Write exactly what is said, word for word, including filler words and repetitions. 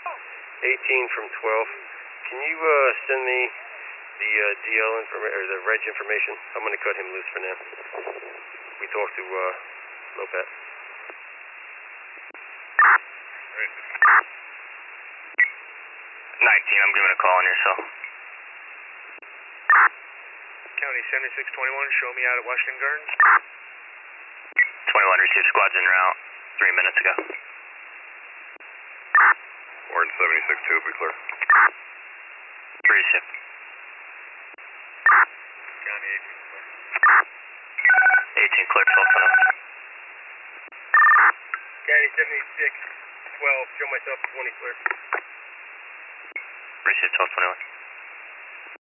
eighteen from twelve. Can you uh, send me the uh, D L information or the reg information? I'm gonna cut him loose for now. We talked to uh, Lopez. nineteen, I'm giving a call on your cell. County seventy-six twenty-one, show me out at Washington Gardens. twenty-one received, squads en route three minutes ago. Warden seventy-six two, be clear. Received. County eighteen clear. eighteen clear, twelve twenty-one. County seventy-six twelve, show myself twenty clear. Received, twelve twenty-one.